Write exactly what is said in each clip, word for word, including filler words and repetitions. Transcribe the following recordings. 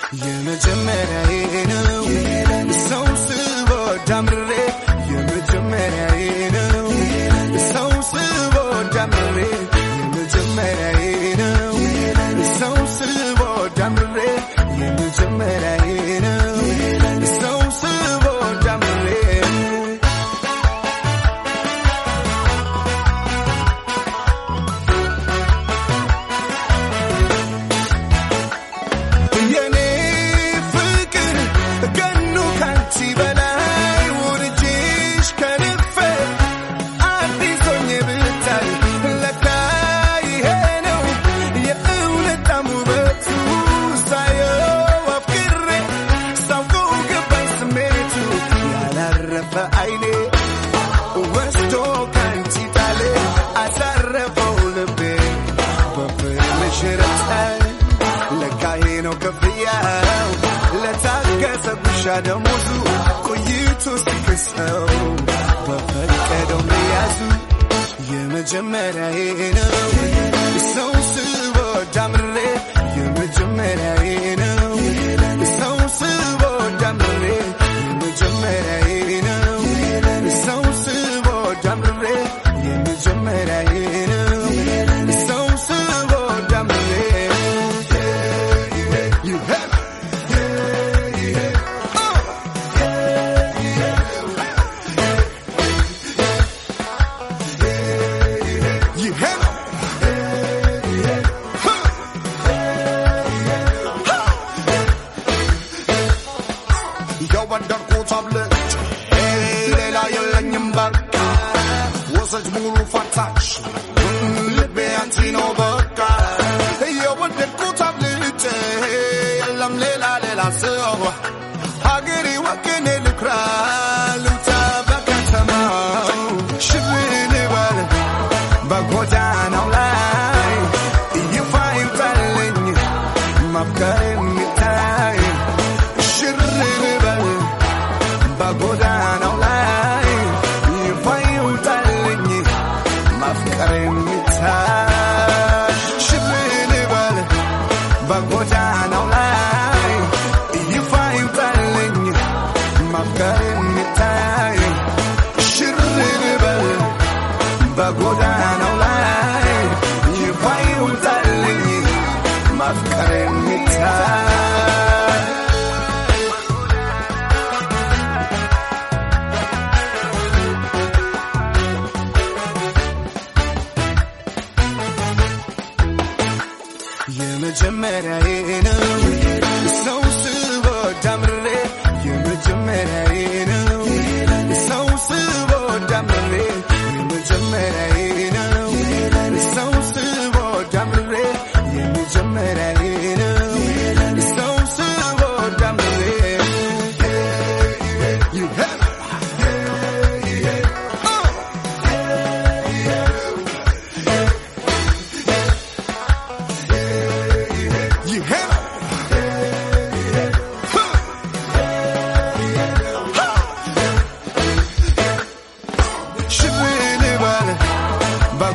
የመጀመሪያዬ ነው ሰው ስወድ አምሬ የመጀመሪያዬ ነው ሰው ስወድ አምሬ የመጀመሪያዬ ነው ሰው ስወድ አምሬ የመጀመሪያዬ ነው ሰው ስወድ አምሬ ደሞዙ ቆይቶ ሲከሰው በፈቀደው መያዙ የመጀመሪያዬ ነው ሰው ስወድ አምሬ የመጀመሪያዬ ነው ሰው ስወድ አምሬ የመጀመሪያዬ ነው ሰው ስወድ አምሬ የመጀመሪያዬ ነው ሰው ስወድ አምሬ የመጀመሪያዬ ነው ሰው ስወድ አምሬ የመጀመሪያዬ ነው ሰው ስወድ አምሬ የመጀመሪያዬ ነው ሰው ስወድ አምሬ የመጀመሪያዬ ነው ሰው ስወድ አምሬ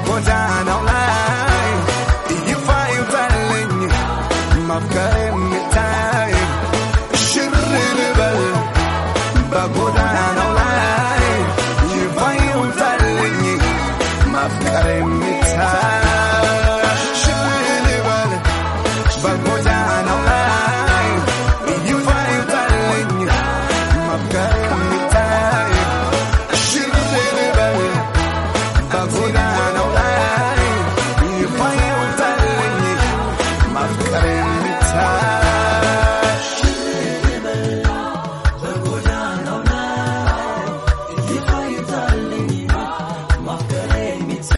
Goodbye, now lie. If I tell you, my